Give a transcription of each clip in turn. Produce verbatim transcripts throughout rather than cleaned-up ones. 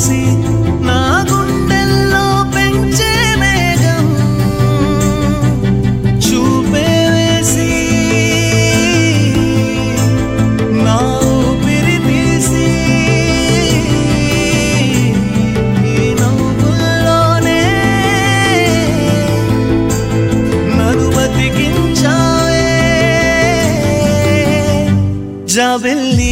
చూసి నా గుండెల్లో పెంచే మేఘం చూపే వేసి నా ఊపిరి తీసి నవ్వుల్లోనే నన్ను బతికించావే జాబిల్లి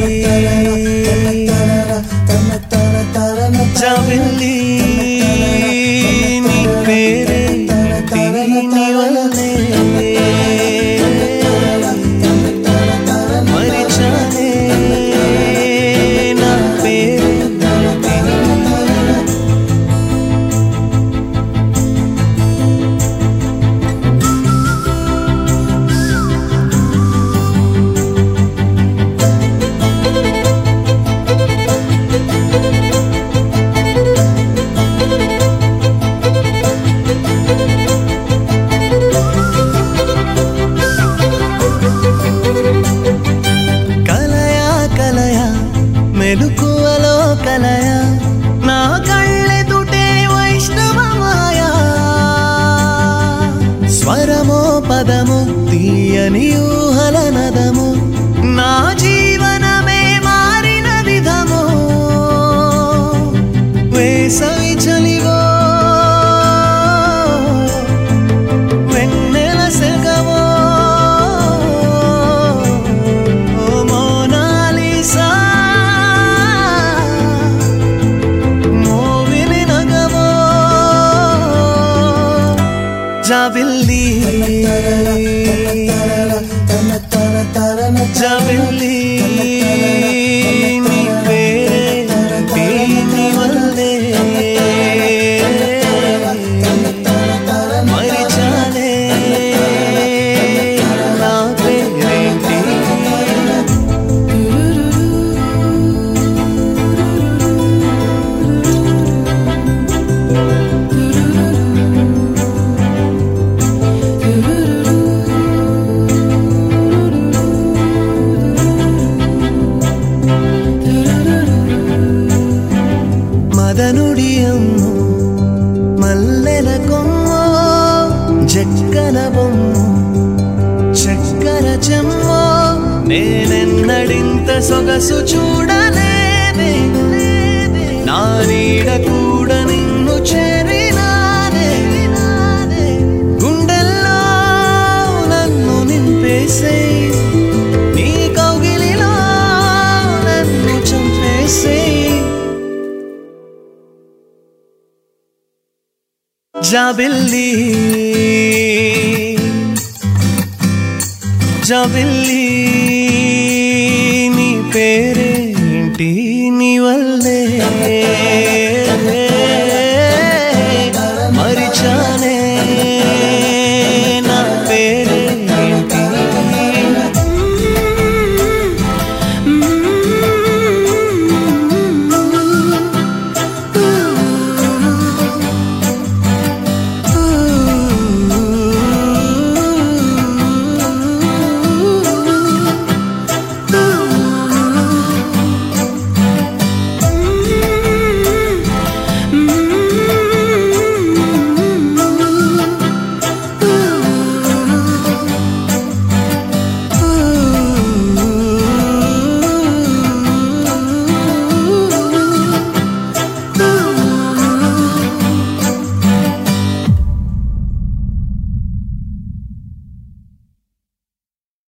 జాబిల్లి నీ పేరే దీని వల్లే మరిచానే నా పేరు మెలుకువలో కలయ నా కళ్ళెదుటే వైష్ణవ మాయా స్వరమో పదము తీయని ఊహల నదము నా జీవనమే మారిన విధము వేసవి చలివో వెన్నెల సెగవో జాబిల్లి జాబిల్లి నీ పేరే దీని వల్లే మరిచానే నా పేరేంటి మదనుడియమ్మో మల్లెల కొమ్మో జక్కన బొమ్మో చక్కర చెమ్మో నేనెన్నడింత సొగసు చూడలేదే నా నీడ కూడా నిన్ను చేరినానే గుండెల్లో నన్ను నింపేసే నీ కౌగిలిలో నన్ను చంపేసే జాబిల్లి జాబిల్లి